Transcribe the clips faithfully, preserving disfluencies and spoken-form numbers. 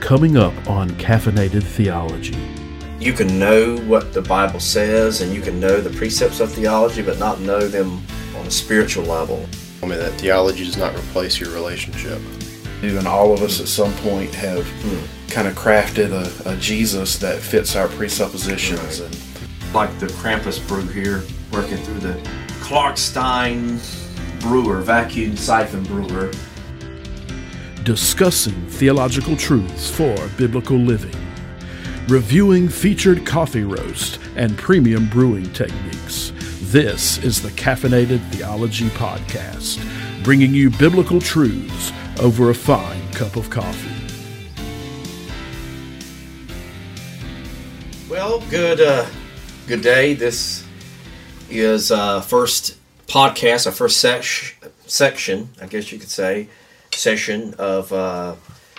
coming up on Caffeinated Theology. You can know what the Bible says and you can know the precepts of theology, but not know them on a spiritual level. I mean, that theology does not replace your relationship. And all of us at some point have mm. kind of crafted a, a Jesus that fits our presuppositions. Right. And like the Krampus brew here, working through the Clarkstein brewer, vacuum siphon brewer. Discussing theological truths for biblical living. Reviewing featured coffee roast and premium brewing techniques. This is the Caffeinated Theology Podcast, bringing you biblical truths over a fine cup of coffee. Well, good uh, good day. This is uh first podcast, our first sec- section, I guess you could say, session of uh,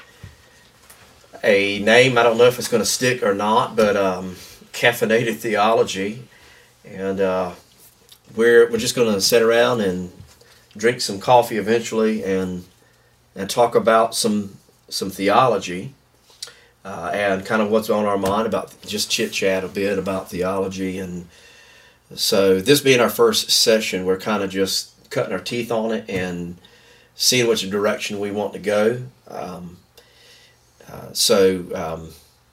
a name. I don't know if it's going to stick or not, but um, Caffeinated Theology. And uh, we're we're just going to sit around and drink some coffee eventually and and talk about some some theology uh, and kind of what's on our mind, about just chit chat a bit about theology. And so this being our first session, we're kind of just cutting our teeth on it and seeing which direction we want to go. Um, uh, so um,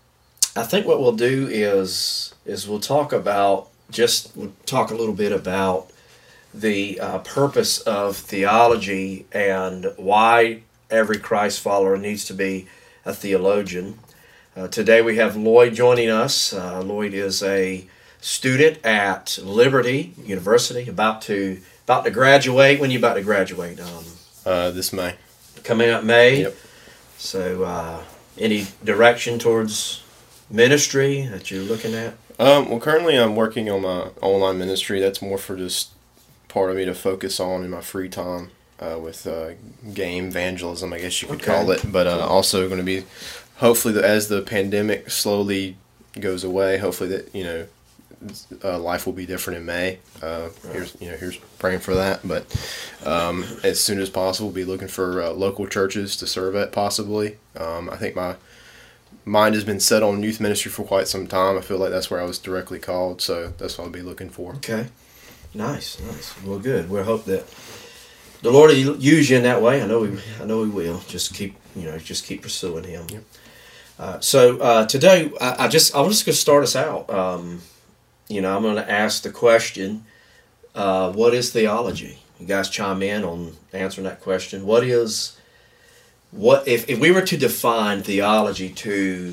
I think what we'll do is is we'll talk about just we'll talk a little bit about the uh, purpose of theology and why every Christ follower needs to be a theologian. Uh, today we have Lloyd joining us. Uh, Lloyd is a student at Liberty University, about to about to graduate. When are you about to graduate? Um, uh, this May. Coming up May. Yep. So, uh, any direction towards ministry that you're looking at? Um, well, currently I'm working on my online ministry. That's more for just part of me to focus on in my free time uh, with uh, game evangelism, I guess you could Okay. call it. But uh, also going to be, hopefully, the, as the pandemic slowly goes away, hopefully that, you know, Uh, life will be different in May. Uh, Right. Here's you know here's praying for that. But um, as soon as possible, be looking for uh, local churches to serve at. Possibly, um, I think my mind has been set on youth ministry for quite some time. I feel like that's where I was directly called, so that's what I'll be looking for. Okay. Nice, nice. Well, good. We hope that the Lord will use you in that way. I know we, I know He will. Just keep, you know, just keep pursuing Him. Yep. Uh, so uh, today, I, I just, I'm just going to start us out. Um, You know, I'm going to ask the question, uh, what is theology? You guys chime in on answering that question. What is, what if, if we were to define theology to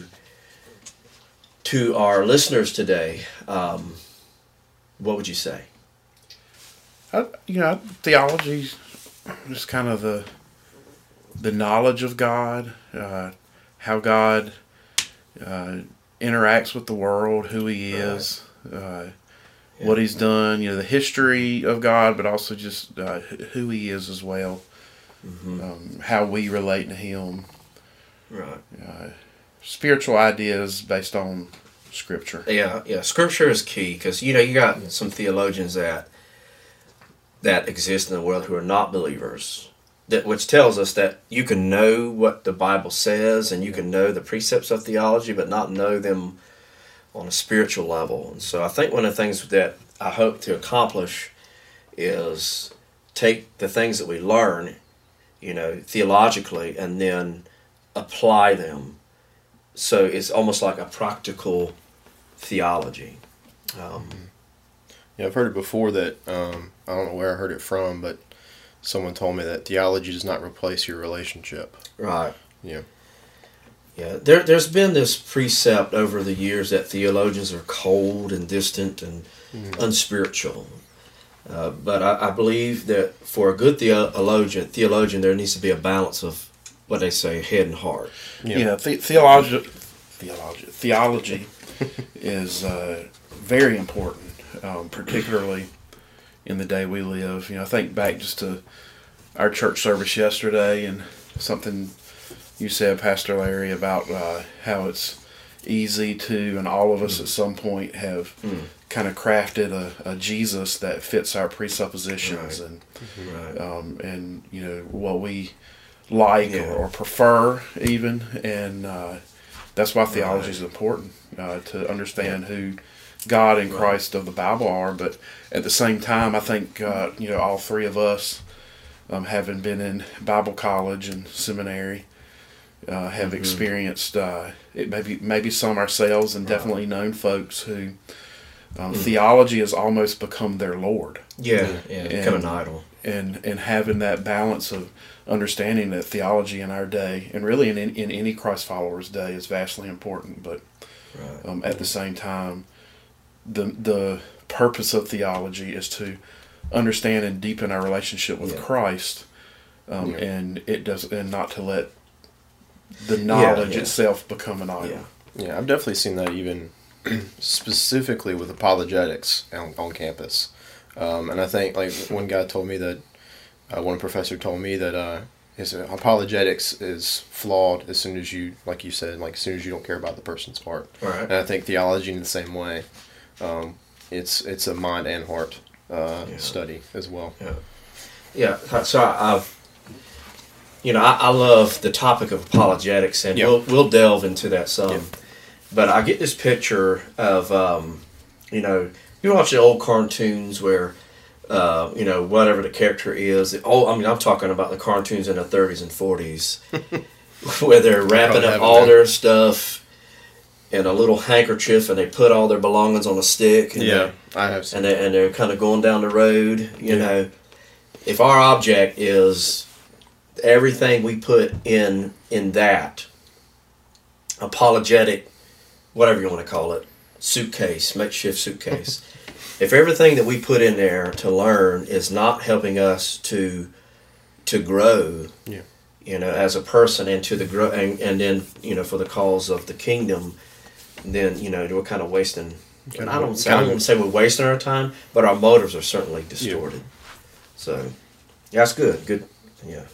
to our listeners today, um, what would you say? I, you know, theology is kind of the the knowledge of God, uh, how God uh, interacts with the world, who He is. Uh, Yeah. what He's done, you know, the history of God, but also just uh, who He is as well, Mm-hmm. um, how we relate to Him, Right. uh, spiritual ideas based on Scripture. Yeah, yeah. Scripture is key because, you know, you got some theologians that that exist in the world who are not believers, that which tells us that you can know what the Bible says and you can know the precepts of theology, but not know them on a spiritual level. And so I think one of the things that I hope to accomplish is take the things that we learn, you know, theologically, and then apply them. So it's almost like a practical theology. Um, Yeah, I've heard it before that, um, I don't know where I heard it from, but someone told me that theology does not replace your relationship. right. Yeah. Yeah, there, there's been this precept over the years that theologians are cold and distant and mm. unspiritual. Uh, but I, I believe that for a good theologian, theologian, there needs to be a balance of what they say, head and heart. Yeah, yeah the, theology, theology, theology is uh, very important, um, particularly in the day we live. You know, I think back just to our church service yesterday and something you said, Pastor Larry, about uh, how it's easy to, and all of us mm. at some point have mm. kind of crafted a, a Jesus that fits our presuppositions right. and right. Um, and you know what we like yeah. or, or prefer even, and uh, that's why theology is important, uh, to understand who God and Christ of the Bible are. But at the same time, I think uh, you know all three of us, um, having been in Bible college and seminary, uh, have mm-hmm. experienced uh, it. Maybe maybe some ourselves, and definitely known folks who um, mm. theology has almost become their lord. Yeah, yeah, become an idol. And and having that balance of understanding that theology in our day, and really in in any Christ follower's day, is vastly important. But right. um, at the same time, the the purpose of theology is to understand and deepen our relationship with yeah. Christ, um, yeah. and it does, and not to let the knowledge yeah, yeah. itself become an idol. Yeah. Yeah, I've definitely seen that even specifically with apologetics on, on campus. Um, and I think, like, one guy told me that, uh, one professor told me that uh, his apologetics is flawed as soon as you, like you said, like as soon as you don't care about the person's heart. Right. And I think theology in the same way. Um, it's it's a mind and heart uh, yeah. study as well. Yeah. Yeah. So I, I've, you know, I, I love the topic of apologetics, and yeah. we'll we'll delve into that some. Yeah. But I get this picture of, um, you know. You watch the old cartoons where, uh, you know, whatever the character is. Oh, I mean, I'm talking about the cartoons in the thirties and forties, where they're wrapping up all their stuff in a little handkerchief, and they put all their belongings on a stick. And yeah, I have seen. And they, and they're kind of going down the road. You yeah. know, if our object is everything we put in in that apologetic, whatever you want to call it, suitcase, makeshift suitcase. If everything that we put in there to learn is not helping us to to grow, yeah. you know, as a person, and to the grow, and, and then you know for the cause of the kingdom, then you know we're kind of wasting. And I don't say I don't want to say we're wasting our time, but our motives are certainly distorted. Yeah. So, yeah, that's good. Good, yeah,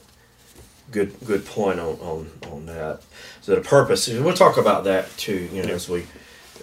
good good point on on on that. So the purpose, we'll talk about that too. You know, yeah. as we.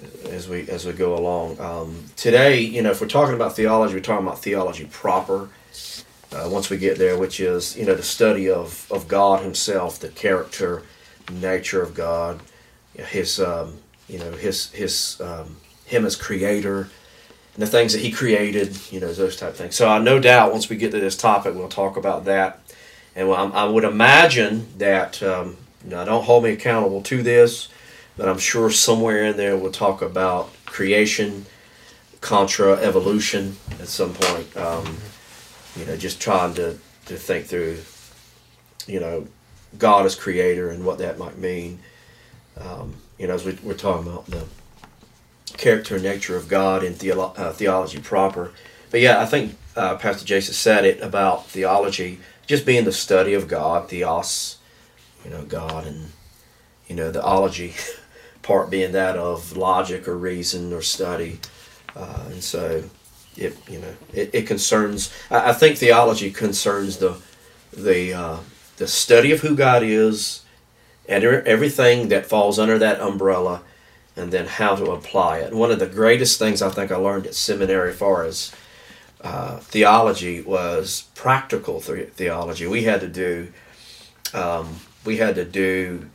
as we as we go along. Um, today, you know, if we're talking about theology, we're talking about theology proper. Uh, once we get there, which is, you know, the study of, of God himself, the character, nature of God, his, um, you know, his, his, um, him as creator, and the things that he created, you know, those type of things. So I no doubt once we get to this topic, we'll talk about that. And I, I would imagine that, um, you know, don't hold me accountable to this, but I'm sure somewhere in there we'll talk about creation contra evolution at some point. Um, you know, just trying to, to think through, you know, God as creator and what that might mean. Um, you know, as we, we're talking about the character and nature of God in theolo- uh, theology proper. But yeah, I think uh, Pastor Jason said it about theology just being the study of God, theos, you know, God, and, you know, the ology part being that of logic or reason or study. Uh, and so it, you know, it, it concerns, I, I think theology concerns the, the, uh, the study of who God is and everything that falls under that umbrella, and then how to apply it. One of the greatest things I think I learned at seminary as far as uh, theology was practical th- theology. We had to do, um, we had to do,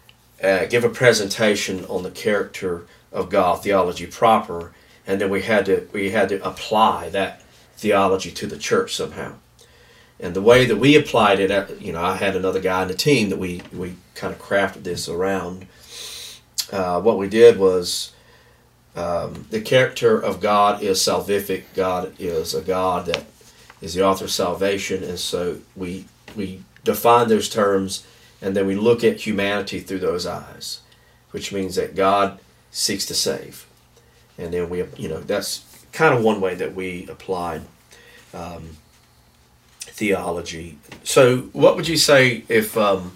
Uh, give a presentation on the character of God, theology proper, and then we had to we had to apply that theology to the church somehow. And the way that we applied it, you know, I had another guy in the team that we we kind of crafted this around. Uh, what we did was um, the character of God is salvific. God is a God that is the author of salvation, and so we we define those terms. And then we look at humanity through those eyes, which means that God seeks to save. And then we, you know, that's kind of one way that we applied um, theology. So what would you say if, um,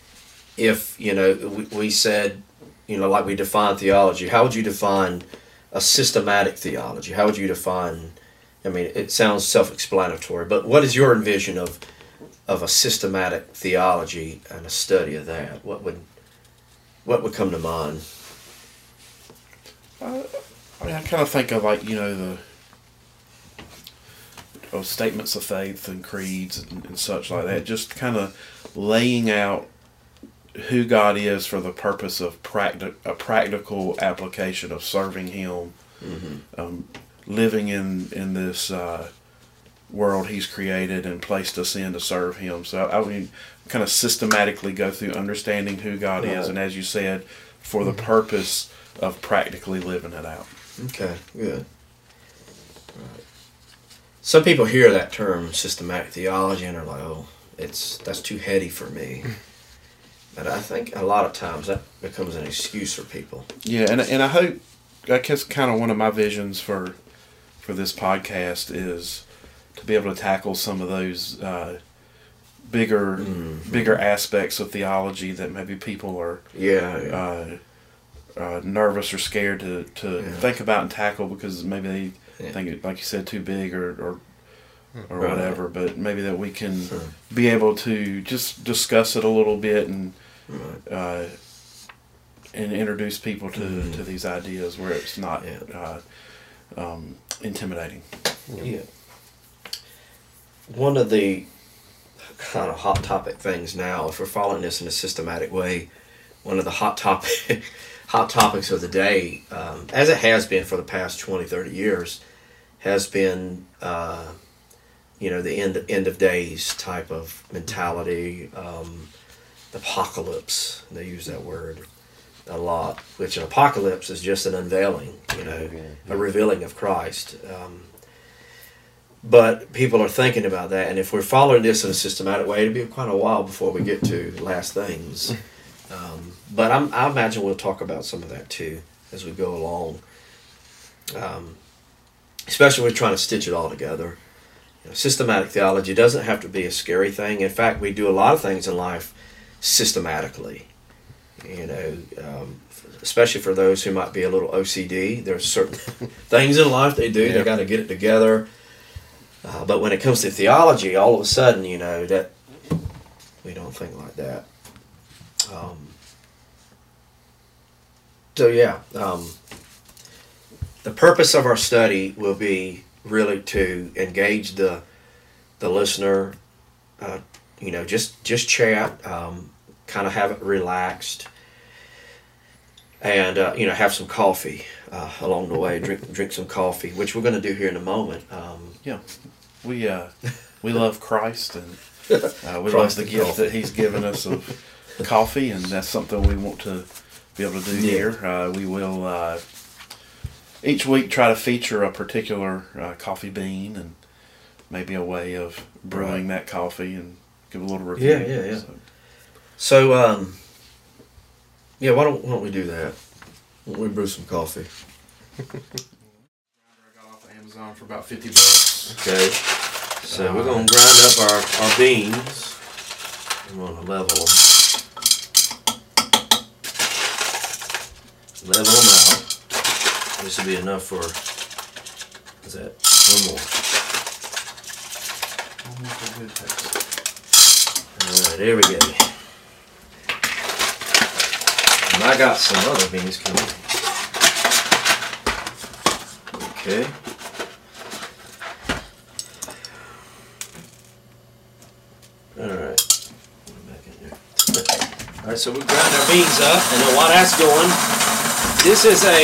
if you know, we, we said, you know, like we define theology, how would you define a systematic theology? How would you define, I mean, it sounds self-explanatory, but what is your envision of of a systematic theology and a study of that? What would what would come to mind? Uh, I mean, I kind of think of like, you know, the oh, statements of faith and creeds and, and such like that, just kind of laying out who God is for the purpose of practi- a practical application of serving Him, mm-hmm. um, living in in this uh, world He's created and placed us in to serve Him. So I would kind of systematically go through understanding who God right. is, and as you said, for the purpose of practically living it out. Okay, good. Right. Some people hear that term systematic theology and are like, "Oh, it's that's too heady for me." But I think a lot of times that becomes an excuse for people. Yeah, and and I hope, I guess kind of one of my visions for for this podcast is to be able to tackle some of those uh, bigger mm-hmm. bigger aspects of theology that maybe people are yeah, yeah. Uh, uh, nervous or scared to, to yeah. think about and tackle because maybe they yeah. think it, like you said, too big or or, or right. whatever. But maybe that we can sure. be able to just discuss it a little bit and right. uh, and introduce people to, mm-hmm. to these ideas where it's not yeah. uh, um, intimidating. Yeah. One of the kind of hot topic things now, if we're following this in a systematic way, one of the hot topic hot topics of the day, um, as it has been for the past twenty, thirty years, has been, uh, you know, the end, end of days type of mentality, um, the apocalypse. They use that word a lot, which an apocalypse is just an unveiling, you know, a revealing of Christ. Um, but people are thinking about that, and if we're following this in a systematic way, it'll be quite a while before we get to last things. Um, but I'm, I imagine we'll talk about some of that too as we go along. Um, especially when we're trying to stitch it all together. You know, systematic theology doesn't have to be a scary thing. In fact, we do a lot of things in life systematically. You know, um, especially for those who might be a little O C D. There's certain things in life they do. Yeah. They got to get it together. Uh, but when it comes to theology, all of a sudden, you know, that we don't think like that. Um, so yeah, um, the purpose of our study will be really to engage the the listener. Uh, you know, just just chat, um, kind of have it relaxed, and uh, you know, have some coffee uh, along the way. Drink drink some coffee, which we're going to do here in a moment. Um, yeah, we uh, we love Christ, and uh, we love the gift coffee that He's given us of coffee, and that's something we want to be able to do yeah. here. Uh, we will uh, each week try to feature a particular uh, coffee bean and maybe a way of brewing right. that coffee and give a little review. Yeah, yeah, yeah. So, so um, yeah, why don't, why don't we do that? Why don't we brew some coffee? I got off of Amazon for about fifty bucks. Okay. So uh, we're going to grind up our, our beans. We're going to level them. Level them out. This will be enough for, what's that? One more. Alright, there we go. And I got some other beans coming. Okay. Alright. Back in there. Alright, so we grind our beans up, and then while that's going, this is a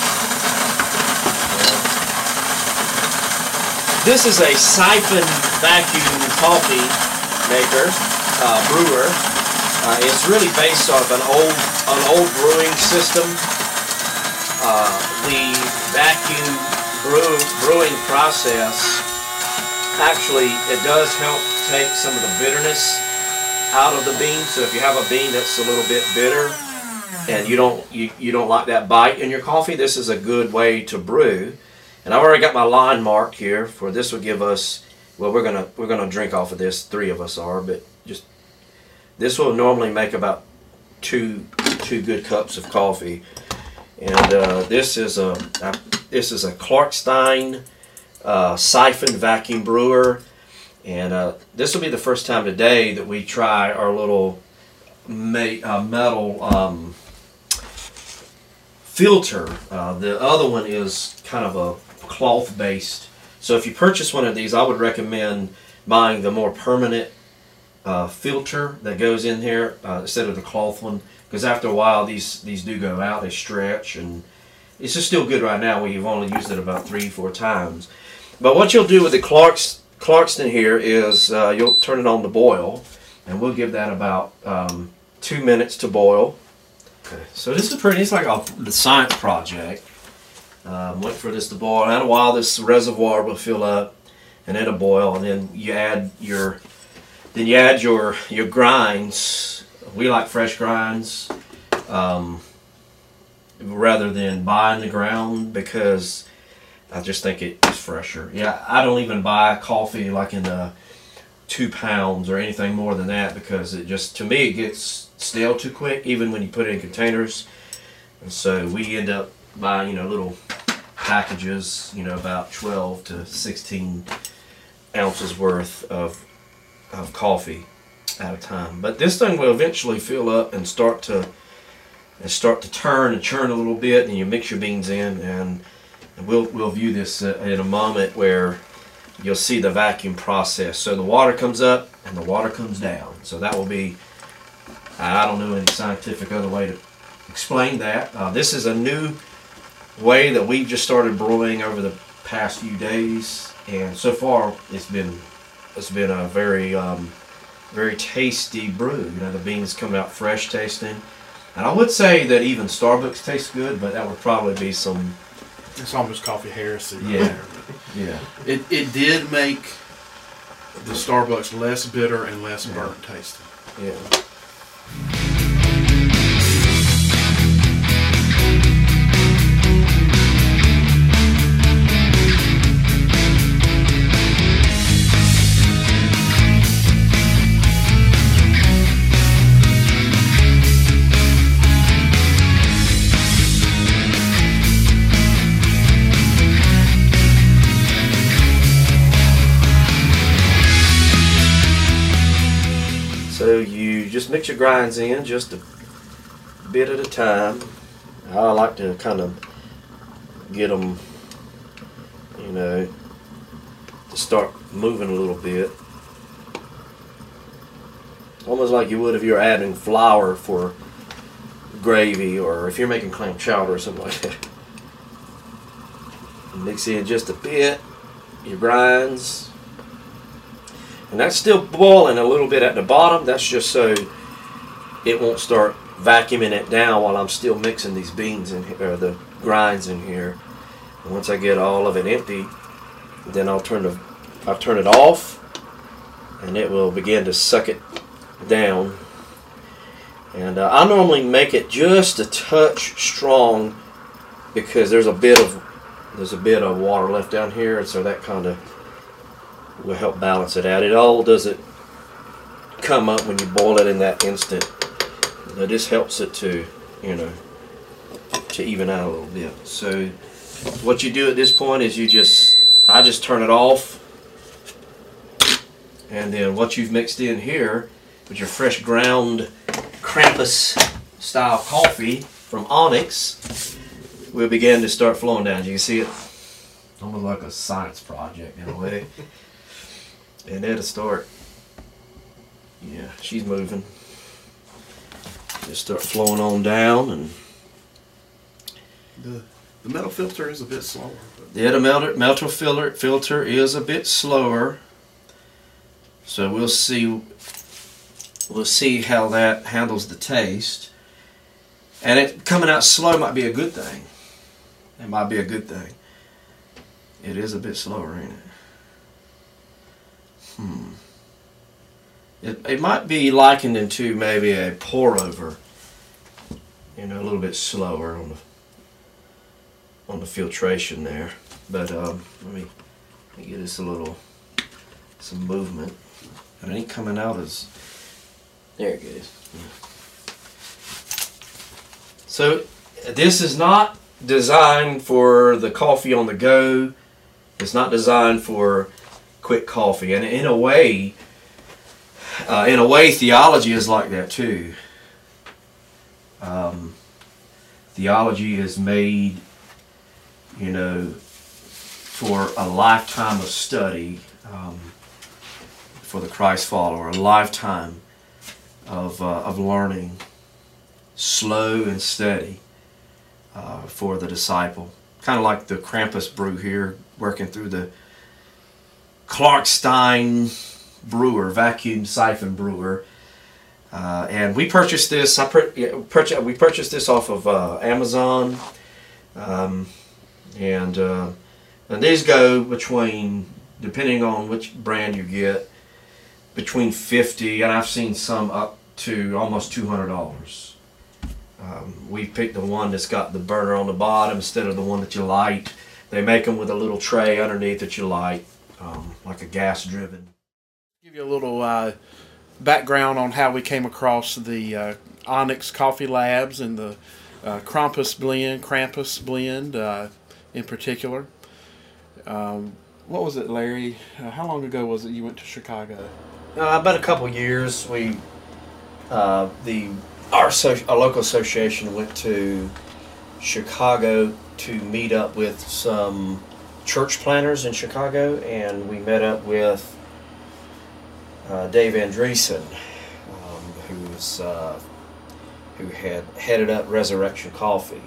this is a siphon vacuum coffee maker, uh, brewer. Uh, it's really based off an old an old brewing system. Uh, the vacuum brew, brewing process actually it does help take some of the bitterness out of the bean. So if you have a bean that's a little bit bitter, and you don't you, you don't like that bite in your coffee, this is a good way to brew. And I've already got my line marked here for this. Will give us, well, we're gonna we're gonna drink off of this. Three of us are, but just this will normally make about two two good cups of coffee. And uh, this is a, a this is a Clarkstein uh, siphon vacuum brewer, and uh, this will be the first time today that we try our little me, uh, metal. Um, filter. Uh, the other one is kind of a cloth based. So if you purchase one of these, I would recommend buying the more permanent uh, filter that goes in here uh, instead of the cloth one, because after a while these these do go out, they stretch, and it's just still good right now when you've only used it about three, four times. But what you'll do with the Clarks, Clarkston here is uh, you'll turn it on to boil, and we'll give that about um, two minutes to boil. Okay. So this is pretty, it's like a the science project. Um, wait for this to boil. And in a while this reservoir will fill up, and it'll boil, and then you add your then you add your your grinds. We like fresh grinds um, rather than buying the ground, because I just think it is fresher. Yeah, I don't even buy coffee like in the two pounds or anything more than that, because it just, to me, it gets stale too quick, even when you put it in containers. And so we end up buying, you know, little packages, you know, about twelve to sixteen ounces worth of of coffee at a time. But this thing will eventually fill up and start to and start to turn and churn a little bit, and you mix your beans in, and, and we'll we'll view this uh, in a moment where you'll see the vacuum process. So the water comes up and the water comes down. So that will be, I don't know any scientific other way to explain that. Uh, this is a new way that we've just started brewing over the past few days, and so far it's been it's been a very um, very tasty brew. You know, the beans come out fresh tasting, and I would say that even Starbucks tastes good, but that would probably be some. It's almost coffee heresy. Right Yeah, there. yeah. It it did make the Starbucks less bitter and less Yeah. burnt tasting. Yeah. So you just mix your grinds in just a bit at a time. I like to kind of get them, you know, to start moving a little bit. Almost like you would if you're adding flour for gravy, or if you're making clam chowder or something like that. Mix in just a bit, your grinds. And that's still boiling a little bit at the bottom. That's just so it won't start vacuuming it down while I'm still mixing these beans in here, or the grinds in here. And once I get all of it empty, then I'll turn the I'll turn it off, and it will begin to suck it down. And uh, I normally make it just a touch strong, because there's a bit of there's a bit of water left down here, and so that kind of will help balance it out. It all doesn't come up when you boil it in that instant. But this helps it to, you know, to even out a little bit. So what you do at this point is you just, I just turn it off, and then what you've mixed in here with your fresh ground Krampus style coffee from Onyx will begin to start flowing down. You can see it almost like a science project in a way. And it'll start, yeah, she's moving. Just start flowing on down, and The the metal filter is a bit slower. But yeah, the melter, melter filter, filter is a bit slower. So we'll see, we'll see how that handles the taste. And it coming out slow might be a good thing. It might be a good thing. It is a bit slower, ain't it? Hmm. It, it might be likened into maybe a pour over, you know, a little bit slower on the on the filtration there. But um, let me let me get this a little some movement. And it ain't coming out as there it goes. So this is not designed for the coffee on the go. It's not designed for quick coffee, and in a way, uh, in a way, theology is like that too. Um, theology is made, you know, for a lifetime of study. Um, for the Christ follower, a lifetime of, uh, of learning, slow and steady uh, for the disciple. Kind of like the Krampus brew here, working through the Clarkstein brewer, vacuum siphon brewer. Uh, and we purchased this, I pur- yeah, purchased, we purchased this off of uh, Amazon. Um, and, uh, and these go between, depending on which brand you get, between fifty dollars, and I've seen some up to almost two hundred dollars. Um, we picked the one that's got the burner on the bottom instead of the one that you light. They make them with a little tray underneath that you light, um, like a gas-driven. Give you a little uh, background on how we came across the uh, Onyx Coffee Labs and the uh, Krampus blend, Krampus blend uh, in particular. Um, what was it, Larry? Uh, how long ago was it you went to Chicago? Uh, about a couple years. We, uh, the our, so, our local association went to Chicago to meet up with some church planners in Chicago, and we met up with uh, Dave Andreessen, um, who's uh, who had headed up Resurrection Coffee,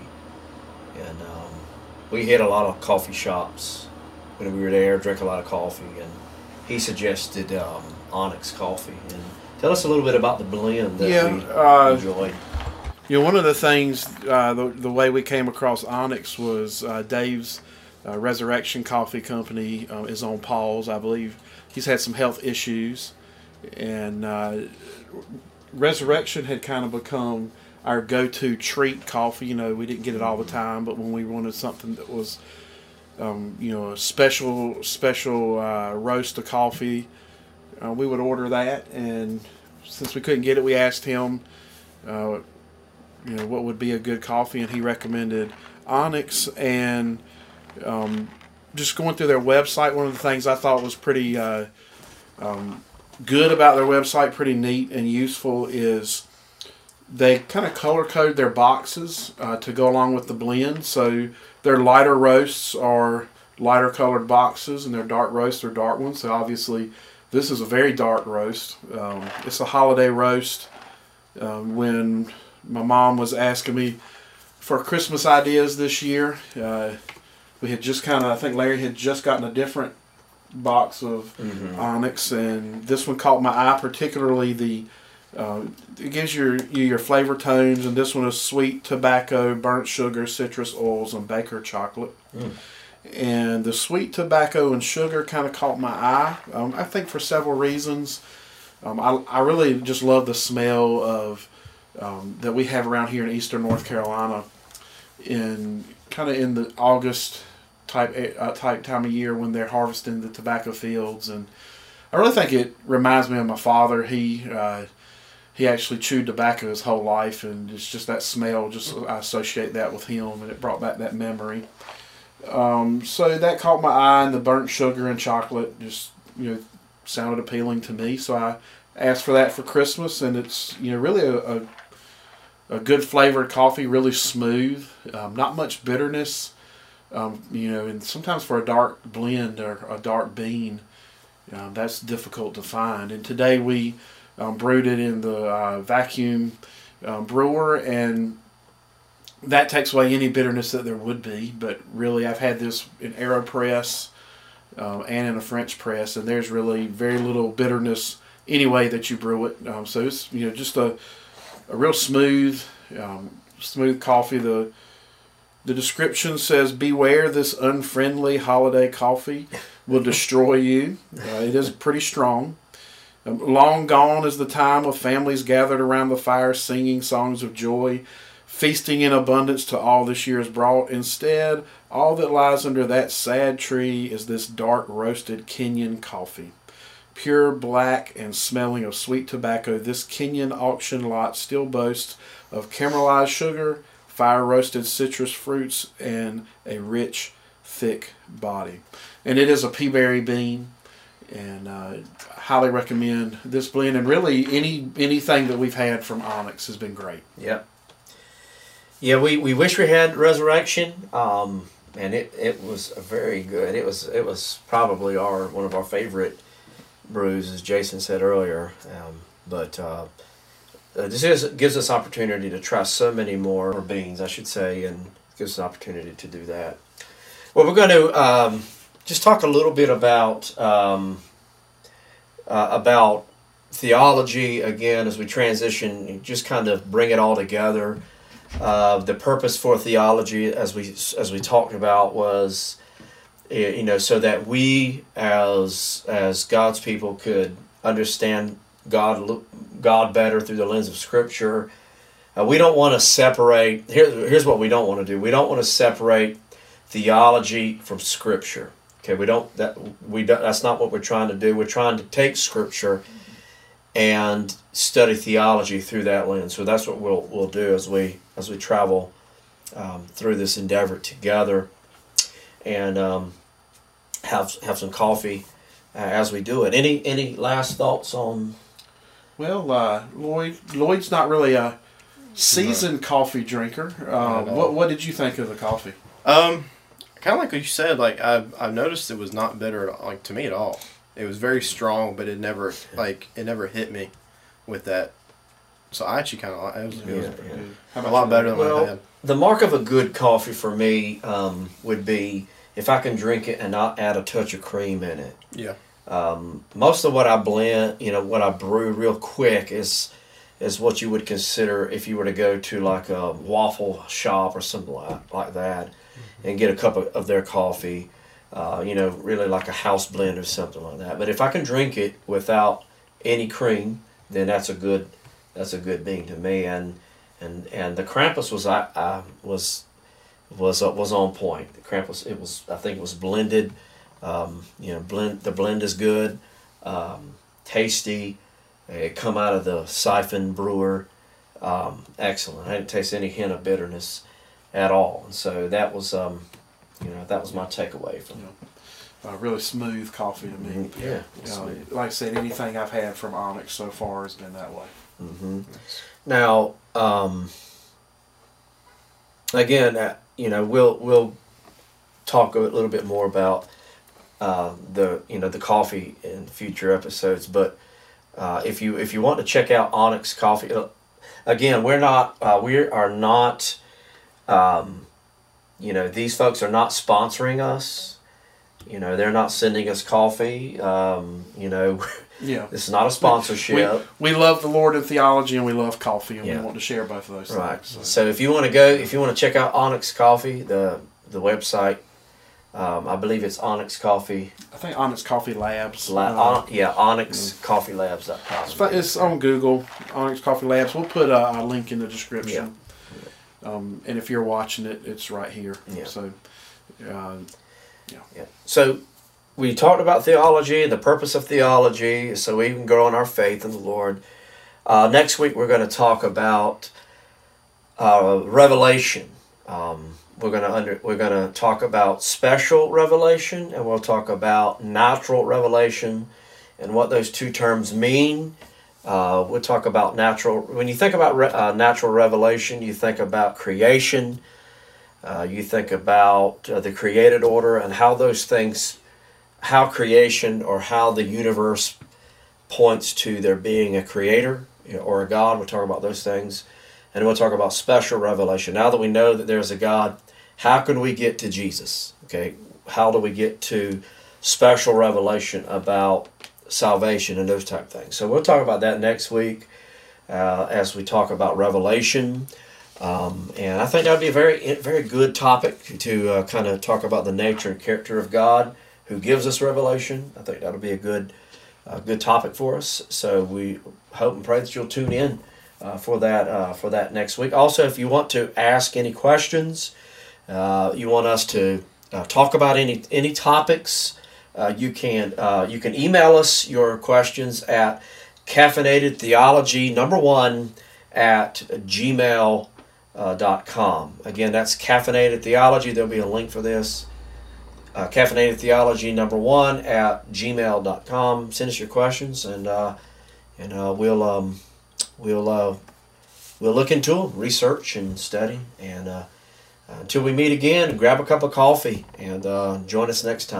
and um, we hit a lot of coffee shops when we were there, drank a lot of coffee, and he suggested um, Onyx Coffee. And tell us a little bit about the blend that Yeah, we uh, enjoyed. You know, one of the things, uh, the, the way we came across Onyx was uh, Dave's uh, Resurrection Coffee Company uh, is on pause. I believe he's had some health issues, and uh, Resurrection had kind of become our go-to treat coffee. You know, we didn't get it all the time, but when we wanted something that was, um, you know, a special special uh, roast of coffee, uh, we would order that. And since we couldn't get it, we asked him, uh, you know, what would be a good coffee, and he recommended Onyx. And um, just going through their website, one of the things I thought was pretty uh, um, good about their website, pretty neat and useful, is they kind of color code their boxes uh, to go along with the blend. So their lighter roasts are lighter colored boxes, and their dark roasts are dark ones. So obviously this is a very dark roast. Um, it's a holiday roast. Um, when my mom was asking me for Christmas ideas this year, uh, we had just kind of, I think Larry had just gotten a different box of mm-hmm. Onyx, and this one caught my eye, particularly the uh, it gives your, you your flavor tones, and this one is sweet tobacco, burnt sugar, citrus oils, and baker chocolate. Mm. And the sweet tobacco and sugar kind of caught my eye, um, I think for several reasons. Um, I, I really just love the smell of um, that we have around here in eastern North Carolina in kind of in the August type uh, type time of year when they're harvesting the tobacco fields. And I really think it reminds me of my father. He uh, he actually chewed tobacco his whole life, and it's just that smell, just I associate that with him, and it brought back that memory. Um, so that caught my eye, and the burnt sugar and chocolate just, you know, sounded appealing to me. So I asked for that for Christmas, and it's, you know, really a, a, a good flavored coffee, really smooth, um, not much bitterness, um, you know, and sometimes for a dark blend or a dark bean, um, that's difficult to find. And today we um, brewed it in the uh, vacuum um, brewer, and that takes away any bitterness that there would be. But really, I've had this in AeroPress um, and in a French press, and there's really very little bitterness any way that you brew it. Um, so it's, you know, just a a real smooth, um, smooth coffee. The the description says, "Beware, this unfriendly holiday coffee will destroy you." Uh, it is pretty strong. Um, long gone is the time of families gathered around the fire, singing songs of joy, feasting in abundance to all this year has brought. Instead, all that lies under that sad tree is this dark roasted Kenyan coffee. Pure black and smelling of sweet tobacco, this Kenyan auction lot still boasts of caramelized sugar, fire-roasted citrus fruits, and a rich, thick body. And it is a peaberry bean, and uh, I highly recommend this blend. And really, any anything that we've had from Onyx has been great. Yep. Yeah, we, we wish we had Resurrection, um, and it, it was very good. It was it was probably our one of our favorite brews, as Jason said earlier. Um, but uh, uh, this is, gives us opportunity to try so many more beans, I should say, and gives us an opportunity to do that. Well, we're going to um, just talk a little bit about um, uh, about theology again as we transition. Just kind of bring it all together. Uh, the purpose for theology, as we as we talked about, was you know so that we as as God's people could understand God God better through the lens of Scripture. Uh, we don't want to separate. Here, here's what we don't want to do. We don't want to separate theology from Scripture. Okay, we don't. That we don't, that's not what we're trying to do. We're trying to take Scripture and study theology through that lens. So that's what we'll we'll do as we as we travel um, through this endeavor together, and um, have have some coffee uh, as we do it. Any any last thoughts on? Well, uh, Lloyd Lloyd's not really a seasoned coffee drinker. Uh, what what did you think of the coffee? Um, kind of like what you said. Like I I've noticed it was not bitter, like to me at all. It was very strong, but it never like it never hit me with that. So I actually kind of like it. Was, Yeah, it was yeah. How a about lot you? better than what I Well, had. the mark of a good coffee for me um, would be if I can drink it and not add a touch of cream in it. Yeah. Um, most of what I blend, you know, what I brew real quick is is what you would consider if you were to go to like a waffle shop or something like, like that mm-hmm. and get a cup of, of their coffee. Uh, you know, really like a house blend or something like that. But if I can drink it without any cream, then that's a good that's a good bean to me. And and and the Krampus was I, I was was uh, was on point. The Krampus it was I think it was blended. Um, you know, blend the blend is good, um, tasty. It come out of the siphon brewer, um, excellent. I didn't taste any hint of bitterness at all. And so that was. Um, You know, that was my takeaway from it. Uh, really smooth coffee to me. Yeah. Uh, like I said, anything I've had from Onyx so far has been that way. Mm-hmm. Now, um, again, uh, you know, we'll we'll talk a little bit more about uh, the you know the coffee in future episodes. But uh, if you if you want to check out Onyx Coffee, uh, again, we're not uh, we are not. Um, You know, these folks are not sponsoring us. You know, they're not sending us coffee. Um, you know, Yeah. this is not a sponsorship. We, we love the Lord in theology and we love coffee, and Yeah. we want to share both of those Right. things. So if you want to go, if you want to check out Onyx Coffee, the the website, um, I believe it's Onyx Coffee. I think Onyx Coffee Labs. La- uh, on, yeah, onyx coffee labs dot com. it's fi- it's on Google, Onyx Coffee Labs. We'll put a, a link in the description. Um, and if you're watching it, it's right here. Yeah. So, uh, Yeah. So we talked about theology, the purpose of theology, so we can grow in our faith in the Lord. Uh, next week we're going to talk about uh, revelation. Um, we're going to under we're going to talk about special revelation, and we'll talk about natural revelation, and what those two terms mean. Uh, we'll talk about natural. When you think about re, uh, natural revelation, you think about creation. Uh, you think about uh, the created order and how those things, how creation or how the universe points to there being a creator, you know, or a God. We'll talk about those things. And we'll talk about special revelation. Now that we know that there's a God, how can we get to Jesus? Okay, how do we get to special revelation about salvation and those type of things? So we'll talk about that next week uh, as we talk about revelation. Um, and I think that would be a very, very good topic to uh, kind of talk about the nature and character of God who gives us revelation. I think that'll be a good, uh, good topic for us. So we hope and pray that you'll tune in uh, for that, uh, for that next week. Also, if you want to ask any questions, uh, you want us to uh, talk about any any topics, uh, you can uh, you can email us your questions at caffeinated theology number one at gmail. Uh, dot com. Again, that's Caffeinated Theology. There'll be a link for this. Uh, Caffeinated Theology number one at gmail dot com. Send us your questions, and uh, and uh, we'll um, we'll uh, we'll look into them, research and study, and uh, until we meet again, grab a cup of coffee and uh, join us next time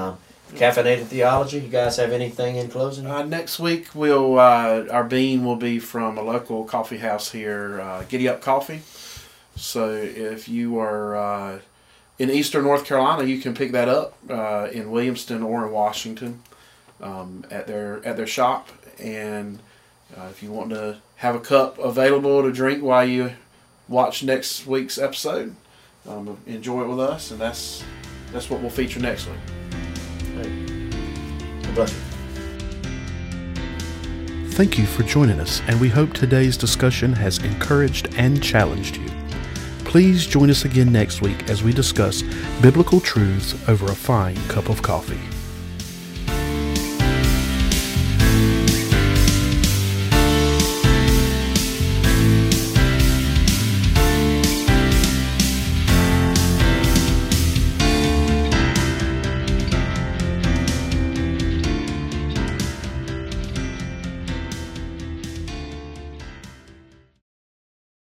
Caffeinated Theology. You guys have anything in closing? Uh, next week, we'll uh, our bean will be from a local coffee house here, uh, Giddy Up Coffee. So if you are uh, in Eastern North Carolina, you can pick that up uh, in Williamston or in Washington um, at their at their shop. And uh, if you want to have a cup available to drink while you watch next week's episode, um, enjoy it with us, and that's that's what we'll feature next week. God bless you. Thank you for joining us, and we hope today's discussion has encouraged and challenged you. Please join us again next week as we discuss biblical truths over a fine cup of coffee.